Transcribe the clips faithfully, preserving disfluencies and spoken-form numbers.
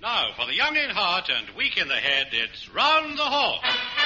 Now, for the young in heart and weak in the head, it's Round the Hall.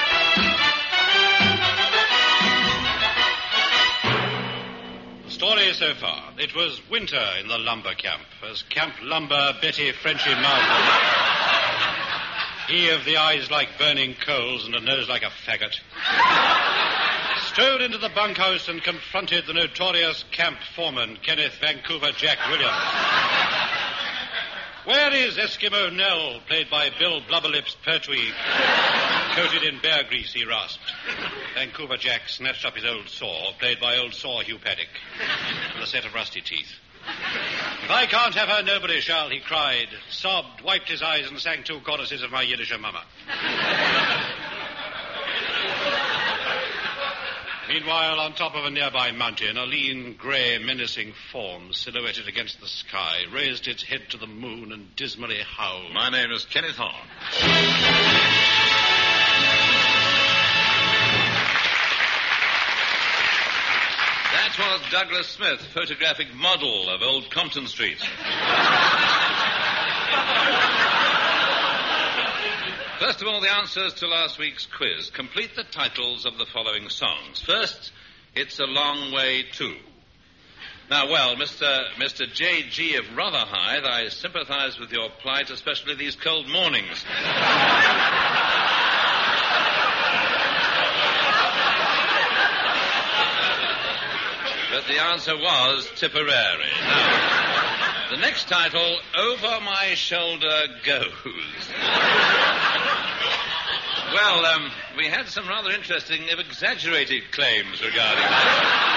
The story so far. It was winter in the lumber camp, as Camp Lumber Betty Frenchy Marlborough, he of the eyes like burning coals and a nose like a faggot, strode into the bunkhouse and confronted the notorious camp foreman, Kenneth Vancouver Jack Williams. Where is Eskimo Nell, played by Bill Blubberlips Pertwee, coated in bear grease, he rasped. Vancouver Jack snatched up his old saw, played by old saw Hugh Paddock, with a set of rusty teeth. If I can't have her, nobody shall, he cried, sobbed, wiped his eyes, and sang two choruses of my Yiddish mama. Meanwhile, on top of a nearby mountain, a lean, grey, menacing form, silhouetted against the sky, raised its head to the moon and dismally howled. My name is Kenneth Horn. That was Douglas Smith, photographic model of Old Compton Street. First of all, the answers to last week's quiz. Complete the titles of the following songs. First, It's a Long Way To. Now, well, Mister Mister J G of Rotherhithe, I sympathize with your plight, especially these cold mornings. But the answer was Tipperary. Now, the next title, Over My Shoulder Goes. Well, um, we had some rather interesting, if exaggerated, claims regarding that.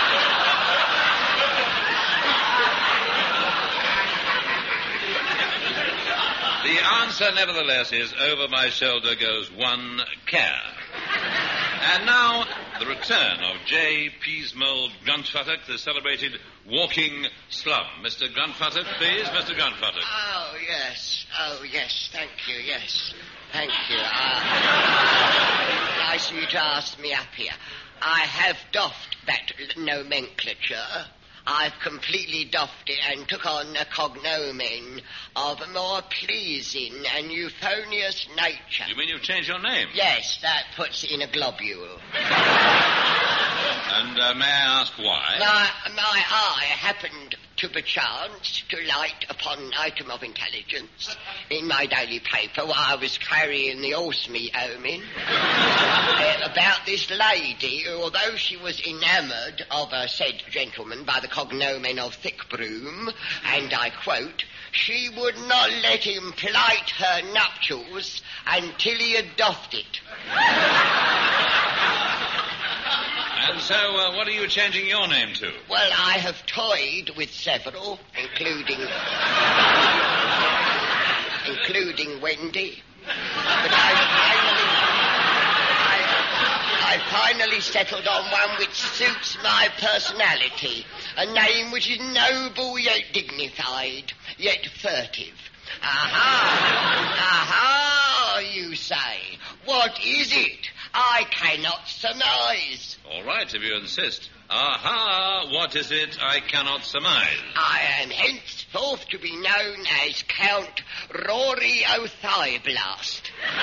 The answer, nevertheless, is Over My Shoulder Goes One Care. And now, the return of J. Peasmold Gruntfuttock, the celebrated walking slum. Mister Gruntfuttock, please, Mister Gruntfuttock. Oh, yes. Oh, yes. Thank you, yes. Thank you. Uh, nice of you to ask me up here. I have doffed that nomenclature. I've completely doffed it and took on a cognomen of a more pleasing and euphonious nature. You mean you've changed your name? Yes, that puts it in a globule. And uh, may I ask why? My, my eye happened to perchance to light upon an item of intelligence in my daily paper while I was carrying the horse meat home in uh, about this lady who, although she was enamoured of a said gentleman by the cognomen of Thickbroom, and I quote, she would not let him plight her nuptials until he had doffed it. And so, uh, what are you changing your name to? Well, I have toyed with several, including... including Wendy. But I finally... I, I finally settled on one which suits my personality. A name which is noble yet dignified, yet furtive. Aha! Aha, you say. What is it? I cannot surmise. All right, if you insist. Aha, what is it I cannot surmise? I am henceforth to be known as Count Rory O'Thigh-Blast.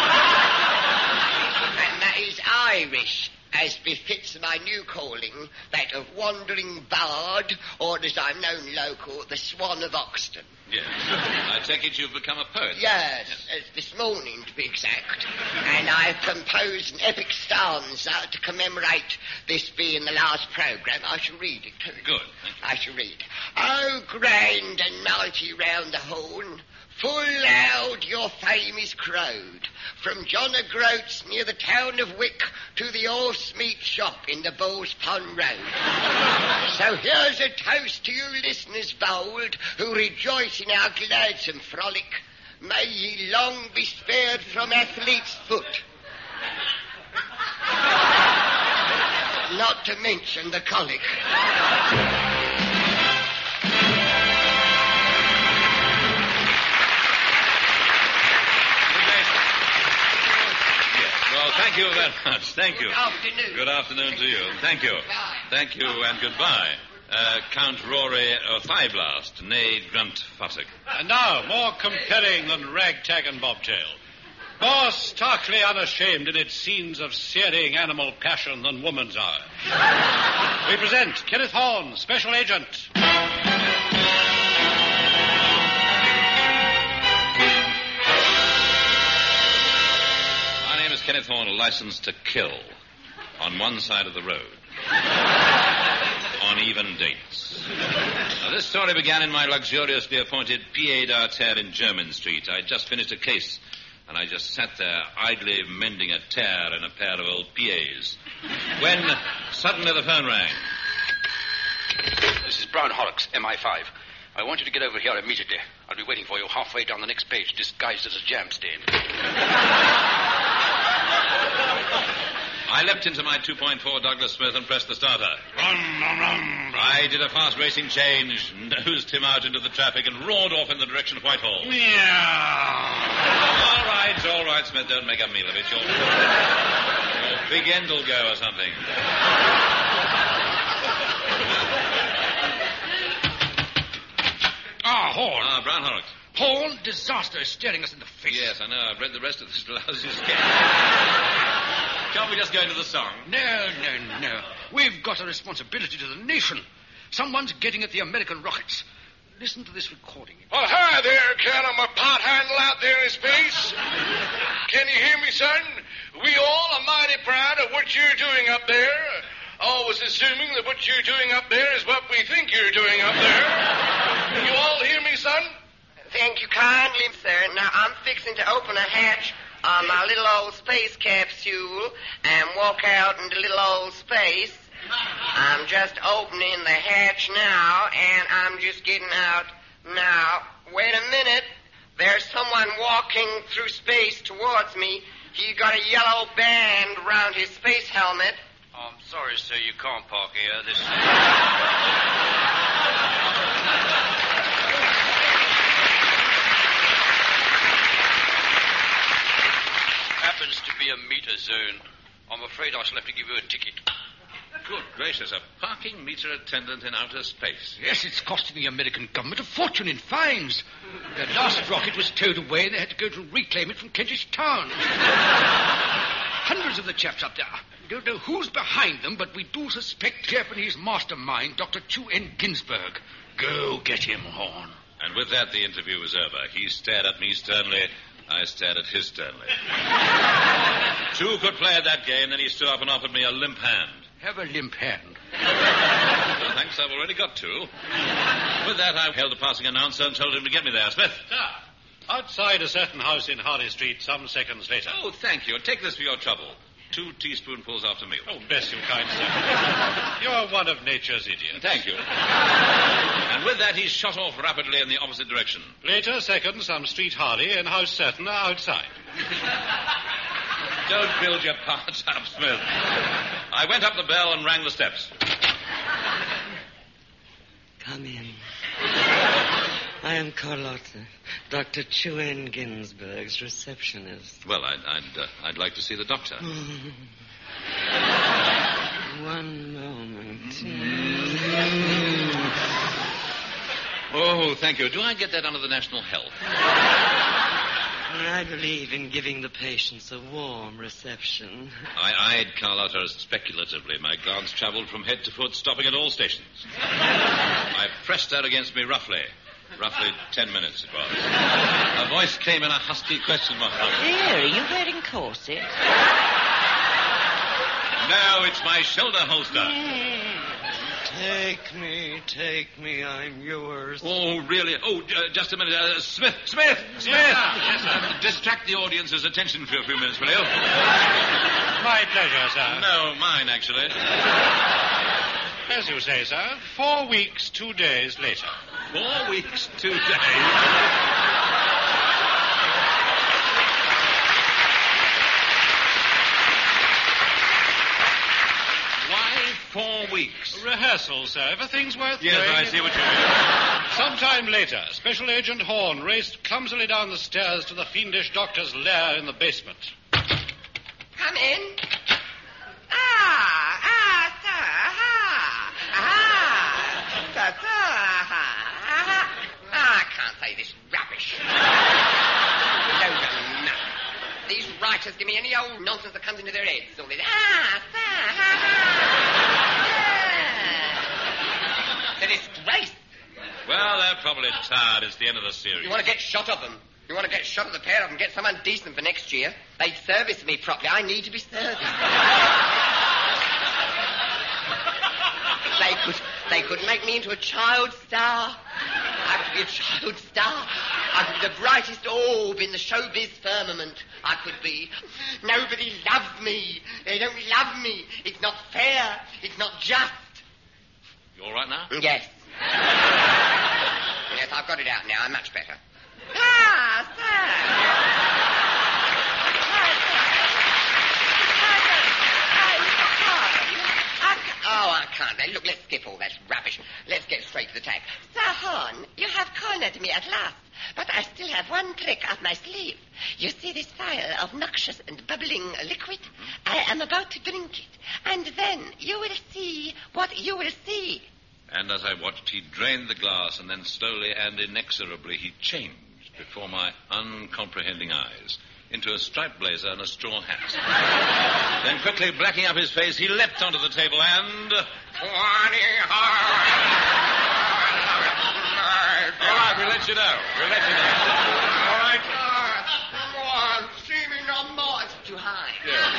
And that is Irish, as befits my new calling, that of wandering bard, or as I'm known local, the Swan of Oxton. Yes. I take it you've become a poet. Yes, yes. This morning, to be exact. And I've composed an epic stanza to commemorate this being the last programme. I shall read it to you. Good. I shall read it. Oh, grand and mighty round the horn, full loud your fame is crowed, from John O'Groats near the town of Wick to the horse meat shop in the Bulls Pond Road. So here's a toast to you listeners bold who rejoice in our gladsome frolic. May ye long be spared from athlete's foot. Not to mention the colic. Well, thank you very much. Thank you. Good afternoon. Good afternoon to you. Thank you. Thank you and goodbye. Uh, Count Rory or Thighblast, nay Grunt Futtock. And now, more compelling than ragtag and bobtail. More starkly unashamed in its scenes of searing animal passion than woman's are. We present Kenneth Horne, Special Agent. My name is Kenneth Horne, licensed to kill. On one side of the road. On even dates. Now, this story began in my luxuriously appointed Pied d'Arterre in Jermyn Street. I'd just finished a case, and I just sat there idly mending a tear in a pair of old pieds. When suddenly the phone rang. This is Brown Horrocks, M I five. I want you to get over here immediately. I'll be waiting for you halfway down the next page, disguised as a jam stain. I leapt into my two point four Douglas Smith and pressed the starter. Rum, rum, rum. I did a fast racing change, nosed him out into the traffic, and roared off in the direction of Whitehall. Meow. All right, all right, Smith, don't make a meal of it. Your, your big end will go or something. Ah, Horn. Ah, Brown Horrocks. Horn, disaster is staring us in the face. Yes, I know. I've read the rest of this lousy sketch. Can't we just go into the song? No, no, no. We've got a responsibility to the nation. Someone's getting at the American rockets. Listen to this recording. Well, hi there, Ken. I'm a pot handle out there in space. Can you hear me, son? We all are mighty proud of what you're doing up there. Always assuming that what you're doing up there is what we think you're doing up there. Can you all hear me, son? Thank you kindly, sir. Now, I'm fixing to open a hatch on my little old space capsule and walk out into little old space. I'm just opening the hatch now, and I'm just getting out now. Wait a minute. There's someone walking through space towards me. He's got a yellow band around his space helmet. Oh, I'm sorry, sir, you can't park here. This happens to be a meter zone. I'm afraid I shall have to give you a ticket. Good gracious, a parking meter attendant in outer space. Yes, it's costing the American government a fortune in fines. Their last rocket was towed away, and they had to go to reclaim it from Kentish Town. Hundreds of the chaps up there. We don't know who's behind them, but we do suspect Japanese mastermind, Doctor Chu N. Ginsburg. Go get him, Horn. And with that, the interview was over. He stared at me sternly. I stared at his sternly. Chu could play at that game, then he stood up and offered me a limp hand. Have a limp hand. Well, thanks, I've already got two. With that, I hailed a passing announcer and told him to get me there. Smith. Sir, outside a certain house in Harley Street some seconds later. Oh, thank you. Take this for your trouble. Two teaspoonfuls after meal. Oh, bless you, kind sir. You're one of nature's idiots. Thank you. And with that, he shot off rapidly in the opposite direction. Later, second, some street Harley in house certain outside. Don't build your parts up, Smith. I went up the bell and rang the steps. Come in. I am Carlotta, Doctor Chu N. Ginsburg's receptionist. Well, I'd I'd, uh, I'd like to see the doctor. One moment. Oh, thank you. Do I get that under the National Health? I believe in giving the patients a warm reception. I eyed Carlotta speculatively. My glance traveled from head to foot, stopping at all stations. I pressed her against me roughly. Roughly ten minutes it was. Her voice came in a husky question mark. Dear, are you wearing corsets? No, it's my shoulder holster. Take me, take me, I'm yours. Oh, really? Oh, uh, just a minute. Uh, Smith, Smith, Smith! Yes, sir. Uh, distract the audience's attention for a few minutes, will you? My pleasure, sir. No, mine, actually. As you say, sir, four weeks, two days later. Four weeks, two days. Why four weeks? Rehearsal, sir. Everything's worth Yes, doing. I see what you mean. Sometime later, Special Agent Horne raced clumsily down the stairs to the fiendish doctor's lair in the basement. Come in. Ah, ah, sir, ah, ah. writers give me any old nonsense that comes into their heads. All this, ah, sir, ha, ha. It's a disgrace. Well, they're probably tired. It's the end of the series. You want to get shot of them. You want to get shot of the pair of them, get someone decent for next year. They'd service me properly. I need to be serviced. They could, they could make me into a child star. I could be a child star. I could be the brightest orb in the showbiz firmament. I could be. Nobody loves me. They don't love me. It's not fair. It's not just. You all right now? Yes. Yes, I've got it out now. I'm much better. Ah, sir. Oh, I can't. Now, look, let's skip all that rubbish. Let's get straight to the tack. Sir Horn, you have cornered me at last, but I still have one trick up my sleeve. You see this phial of noxious and bubbling liquid? I am about to drink it, and then you will see what you will see. And as I watched, he drained the glass, and then slowly and inexorably he changed before my uncomprehending eyes into a striped blazer and a straw hat. Then quickly blacking up his face, he leapt onto the table and... Twenty hard. All right, we'll let you know. We'll let you know. All right. Come on, see me no more. It's too high. Yeah.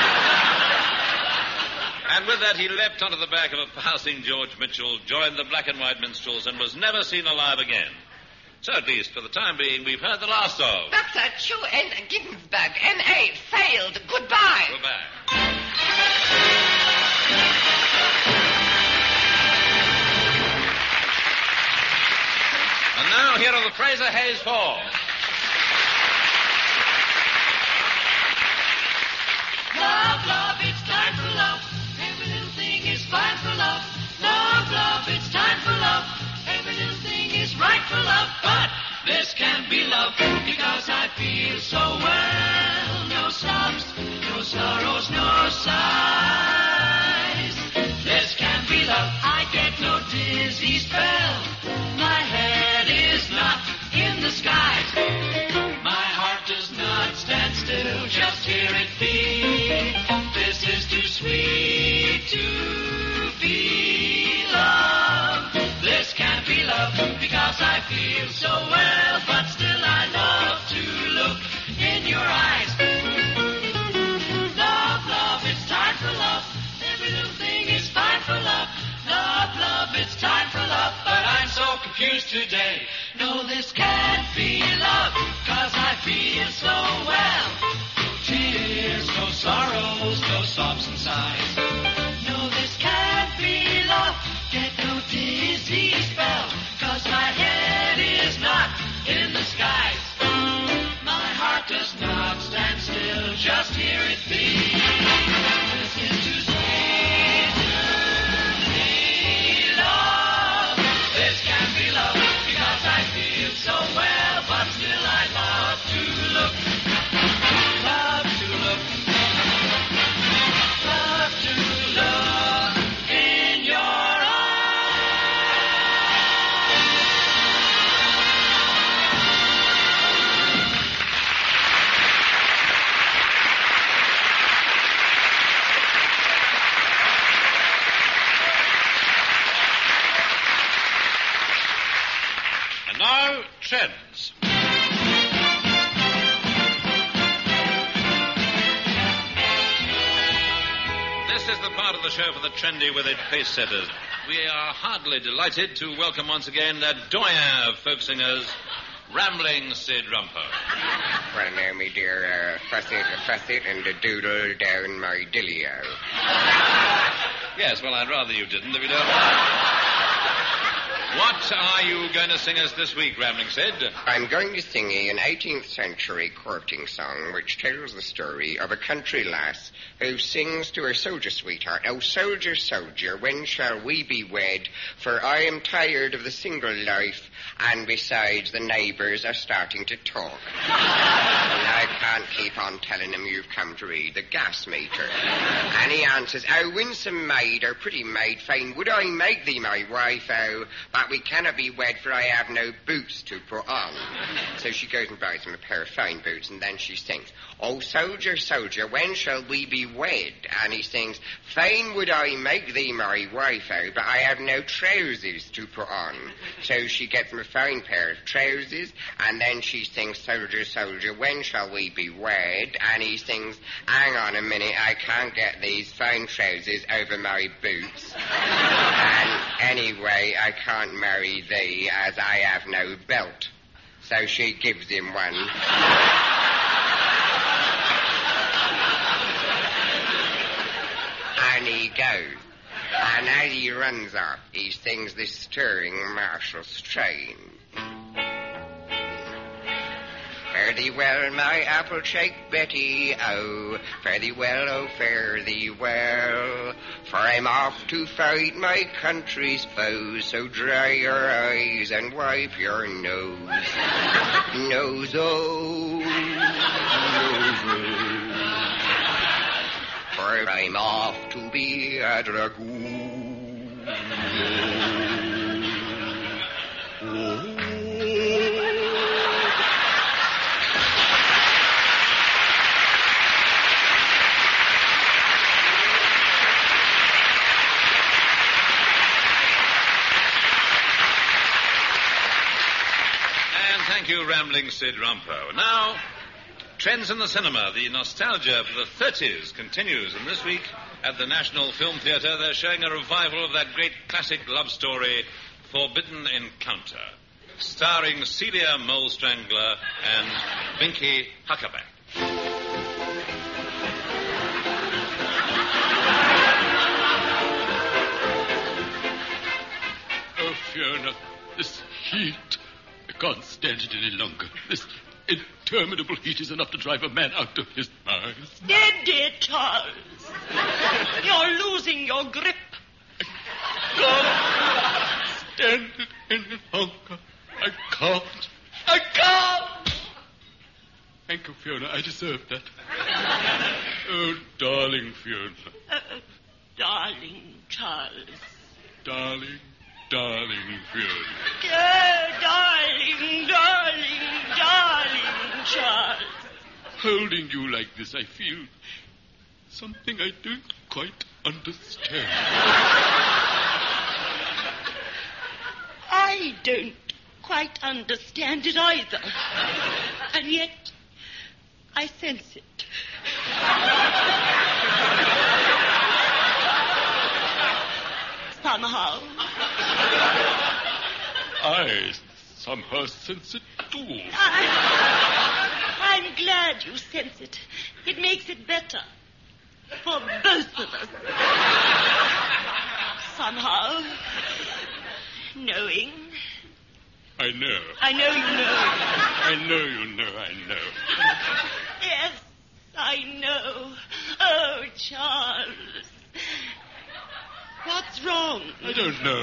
And with that, he leapt onto the back of a passing George Mitchell, joined the black and white minstrels, and was never seen alive again. So, at least, for the time being, we've heard the last of... Doctor Chu N. Ginsburg, M A, failed. Goodbye. Goodbye. And now, here are the Fraser Hayes Four. Love, love, it's time for love. Every little thing is fine for love. Love, love, it's time for love. Every little thing is right for love. But this can't be love because I feel so well. No sobs, no sorrows, no sighs. This can't be love. I get no dizzy spell. My head is not in the skies. My heart does not stand still. Just hear it beat. This is too sweet to be love. This can't be love because I feel so well, but still I love to look in your eyes. Love, love, it's time for love. Every little thing is fine for love. Love, love, it's time for love, but I'm so confused today. No, this can't be love, cause I feel so well. Tears, no sorrows, no sobs and sighs. No, this can't be love. Get no dizzy spell, cause my head is not in the skies. My heart does not stand still, just hear it beat. This is too sweet to be love. This can't be love, because I feel so well, but still I love to look. Love to look. Love to look in your And now, trends. This is the part of the show for the trendy with it pace setters. We are heartily delighted to welcome once again the doyen of folk singers, Rambling Sid Rumpo. Well, now, me dear, uh, fuss it, fuss it, and a doodle down my dillio. Yes, well, I'd rather you didn't, if you don't mind. What are you going to sing us this week, Rambling Sid? I'm going to sing you an eighteenth century courting song which tells the story of a country lass who sings to her soldier sweetheart, "Oh, soldier, soldier, when shall we be wed? For I am tired of the single life, and besides, the neighbours are starting to talk." And I can't keep keep on telling him you've come to read the gas meter. And he answers, oh, winsome maid, or pretty maid, fain would I make thee my wife, oh, but we cannot be wed, for I have no boots to put on. So she goes and buys him a pair of fine boots, and then she sings, oh, soldier, soldier, when shall we be wed? And he sings, fain would I make thee my wife, oh, but I have no trousers to put on. So she gets him a fine pair of trousers, and then she sings, soldier, soldier, when shall we be wed? And he sings, hang on a minute, I can't get these fine trousers over my boots. And anyway, I can't marry thee, as I have no belt. So she gives him one. And he goes. And as he runs off, he sings this stirring martial strain. Fare thee well, my apple-cheeked Betty, oh, fare thee well, oh, fare thee well, for I'm off to fight my country's foes, so dry your eyes and wipe your nose. Nose, oh, nose, oh, for I'm off to be a dragoon. Oh. Thank you, Rambling Sid Rumpo. Now, trends in the cinema. The nostalgia for the thirties continues, and this week at the National Film Theatre they're showing a revival of that great classic love story, Forbidden Encounter, starring Celia Mole Strangler and Binky Huckaback. Oh, Fiona, this heat... I can't stand it any longer. This interminable heat is enough to drive a man out of his mind. Steady, Charles. You're losing your grip. I can't stand it any longer. I can't. I can't! Thank you, Fiona. I deserve that. Oh, darling Fiona. Uh, darling Charles. Darling, darling Fiona. Oh, darling, darling, darling Charles. Holding you like this, I feel something I don't quite understand. I don't quite understand it either. And yet, I sense it. Somehow. I somehow sense it too. I, I'm glad you sense it. It makes it better. For both of us. Somehow. Knowing. I know. I know you know. I know you know, I know. Yes, I know. Oh, Charles. What's wrong? I don't know.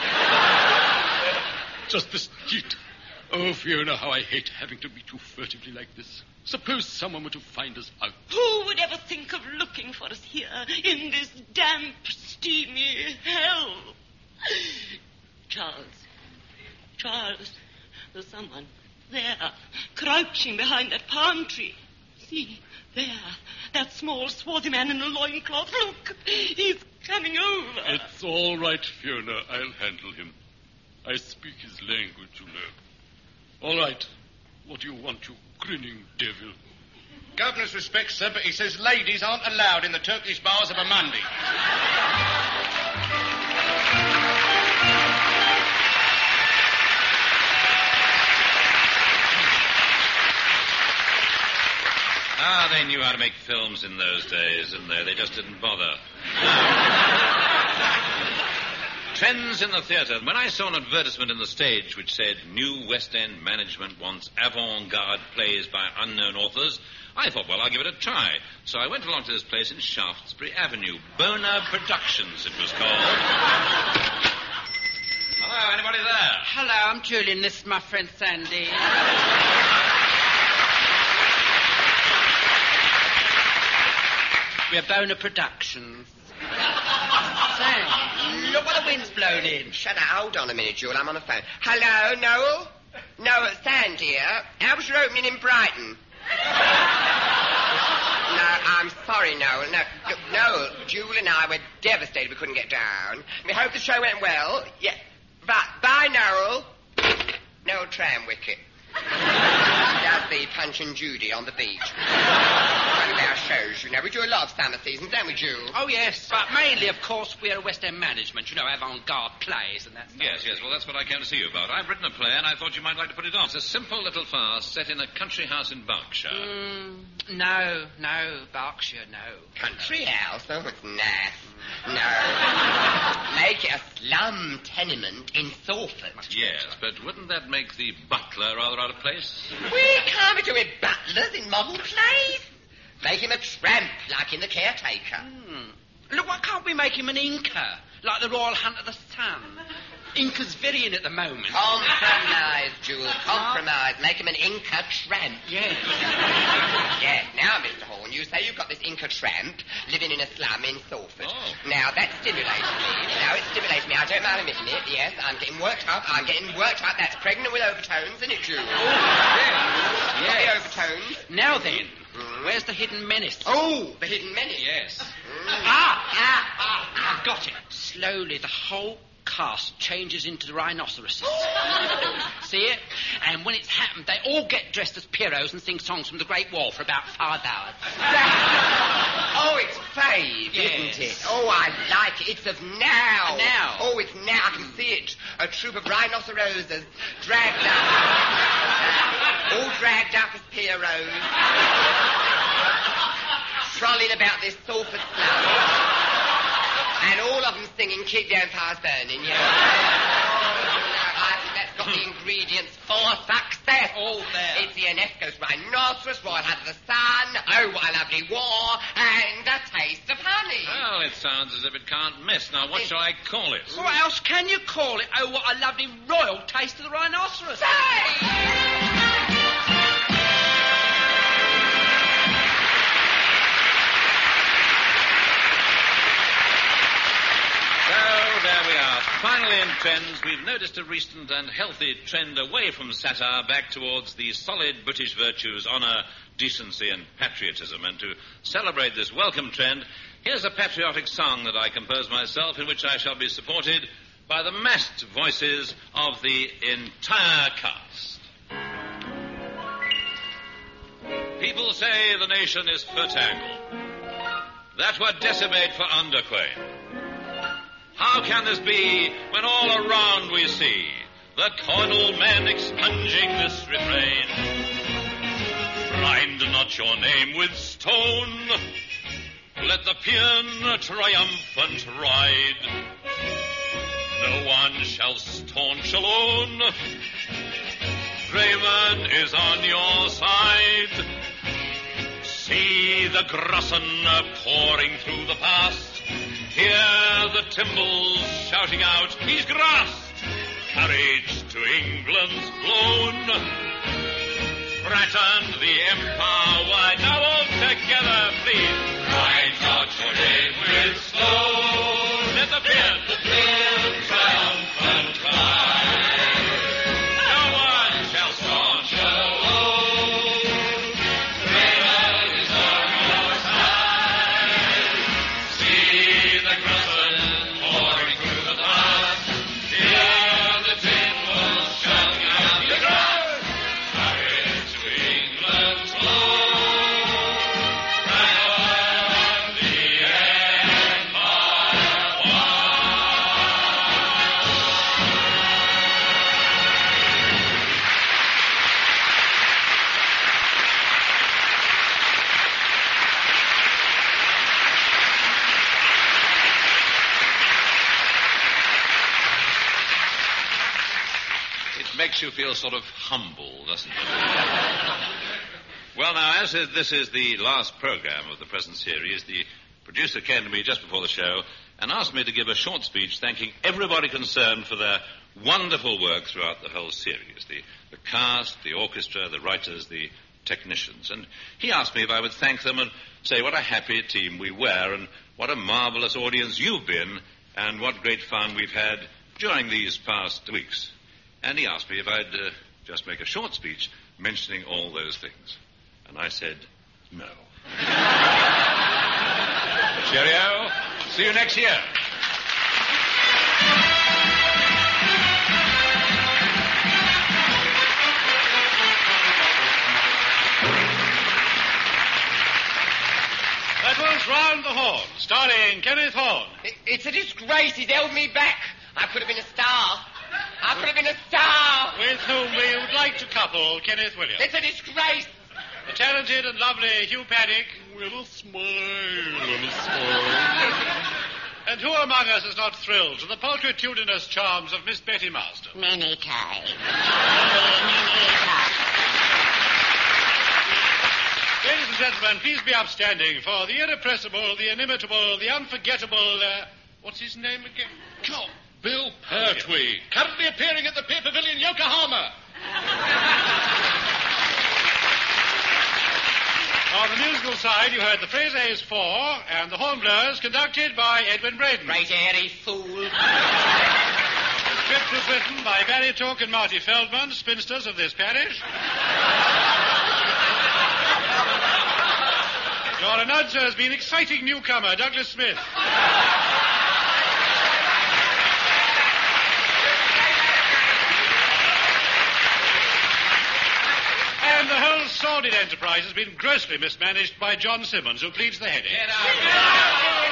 Just this heat. Oh, Fiona, how I hate having to meet you furtively like this. Suppose someone were to find us out. Who would ever think of looking for us here in this damp, steamy hell? Charles. Charles, there's someone there, crouching behind that palm tree. See, there, that small, swarthy man in a loincloth. Look, he's coming over. It's all right, Fiona. I'll handle him. I speak his language, you know. All right. What do you want, you grinning devil? Governor's respects, sir, but he says ladies aren't allowed in the Turkish bars of a Monday. Ah, they knew how to make films in those days, didn't they? They just didn't bother. Trends in the theatre. When I saw an advertisement in the stage which said, new West End management wants avant-garde plays by unknown authors, I thought, well, I'll give it a try. So I went along to this place in Shaftesbury Avenue. Boner Productions, it was called. Hello, anybody there? Hello, I'm Julian. This is my friend Sandy. We're Boner Productions. Sam, look what the wind's blown in. Shut up. Hold on a minute, Jewel. I'm on the phone. Hello, Noel? Noel, Sam, dear. How was your opening in Brighton? No, I'm sorry, Noel. No, look, Noel, Jewel and I were devastated we couldn't get down. We hope the show went well. Yeah. Bye, bye, Noel. Noel Tramwicket. Does the Punch and Judy on the beach. One of our shows, you know. We do a lot of summer seasons, don't we, Jewel? Oh, yes, but mainly, of course, we're a West End management, you know, avant-garde plays and that stuff. Yes, yes, well, that's what I came to see you about. I've written a play, and I thought you might like to put it on. It's a simple little farce set in a country house in Berkshire. Mm, no, no, Berkshire, no. Country house? Oh, it's naff. No. Make it a slum tenement in Salford. Yes, but wouldn't that make the butler rather out of place? We can't be doing butlers in modern plays. Make him a tramp, like in The Caretaker. Hmm. Look, why can't we make him an Inca, like the Royal Hunt of the Sun? Inca's very in at the moment. Compromise, Jewel, compromise. Make him an Inca tramp. Yes. Yes. Now, Mister Horn, you say you've got this Inca tramp living in a slum in Salford. Oh. Now, that stimulates me. Now, it stimulates me. I don't mind admitting it. Yes, I'm getting worked up. I'm getting worked up. That's pregnant with overtones, isn't it, Jewel? Oh, yes. Got Yes. the overtones. Now then, Mm. where's the hidden menace? Oh, the hidden menace. Yes. Mm. Ah, ah, ah, I've got it. Slowly, the whole cast changes into the rhinoceroses. See it? And when it's happened, they all get dressed as Pierrots and sing songs from the Great Wall for about five hours. Oh, it's fave, Yes. isn't it? Oh, I like it. It's of now. Now. Oh, it's now. I can see it. A troop of rhinoceroses dragged up. All dragged up as Pierrots. Trolling about this Salford slum. And all of them singing Keep the Empires Burning, you know. I think that's got the ingredients for success. All there. It's the Unesco's Rhinoceros, Royal Hunt of the Sun, Oh, What a Lovely War, and A Taste of Honey. Well, it sounds as if it can't miss. Now, what shall I call it? What else can you call it? Oh, what a lovely royal taste of the rhinoceros. Say! There we are. Finally, in trends, we've noticed a recent and healthy trend away from satire back towards the solid British virtues, honour, decency and patriotism. And to celebrate this welcome trend, here's a patriotic song that I composed myself, in which I shall be supported by the massed voices of the entire cast. People say the nation is fertile. That were decimate for Underquain. How can this be when all around we see the cornel men expunging this refrain? Grind not your name with stone. Let the paean triumphant ride. No one shall staunch alone. Raymond is on your side. See the Grosson pouring through the past. Hear the timbrels shouting out, he's grassed. Courage to England's blown. Threatened the empire wide. Now all together, please. Write out your name with stone. Let the paean, the paean triumphant cry. No one shall staunch alone. Raymond is on your side. See the Grosson pouring through the past. Hear the timbrels shouting out the crowd. Courage to England's blow. Right on the Empire It makes you feel sort of humble, doesn't it? Well, now, as is, this is the last program of the present series, the producer came to me just before the show and asked me to give a short speech thanking everybody concerned for their wonderful work throughout the whole series. The, the cast, the orchestra, the writers, the technicians. And he asked me if I would thank them and say what a happy team we were and what a marvelous audience you've been and what great fun we've had during these past weeks. And he asked me if I'd uh, just make a short speech mentioning all those things. And I said, no. Cheerio. See you next year. That was Round the Horn, starring Kenneth Horne. It, it's a disgrace. He's held me back. I could have been a star. I could have been a star. With whom we would like to couple Kenneth Williams. It's a disgrace. The talented and lovely Hugh Paddick. With a smile and a smile. And who among us is not thrilled to the pulchritudinous charms of Miss Betty Marston? Many times. Many, many times. Ladies and gentlemen, please be upstanding for the irrepressible, the inimitable, the unforgettable, uh, what's his name again? Come, Bill Pertwee, currently appearing at the Pier Pavilion, Yokohama. On the musical side, you heard the Fraser's Four and the Hornblowers, conducted by Edwin Braden. Fraser, fool. The script was written by Barry Took and Marty Feldman, spinsters of this parish. Your announcer has been exciting newcomer, Douglas Smith. And the whole sordid enterprise has been grossly mismanaged by John Simmons, who pleads the headache. Get out.